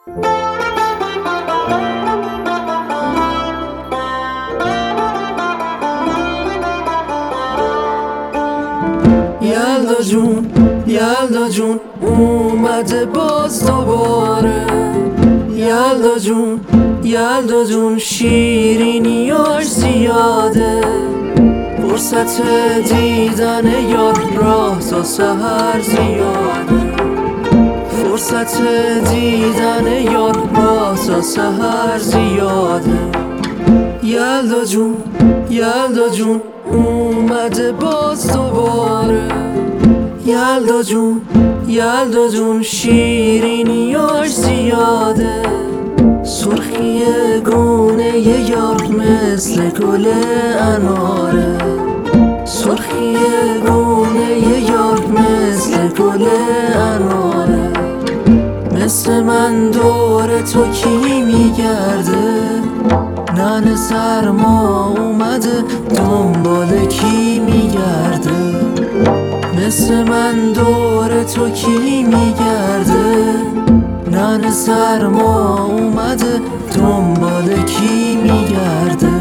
یلدا جون یلدا جون اومده باز دوباره. یلدا جون یلدا جون شیرینیاش زیاده. فرصت دیدن یار راه تا سحر زیاده. فرصت دیدن یار راه تا سحر زیاده. یلدا جون یلدا جون اومده باز دوباره. یلدا جون یلدا جون شیرینیاش زیاده. سرخی گونه یار مثل گل اناره. سرخی گونه یار مثل گل اناره. مثل من دور تو کی میگرده؟ نن سرما اومده دنبال کی میگرده؟ مثل من دور تو کی میگرده؟ نن سرما اومده دنبال کی میگرده؟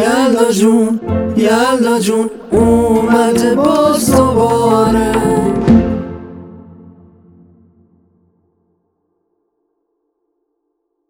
یلدا جون یلدا جون اومده باز دوباره.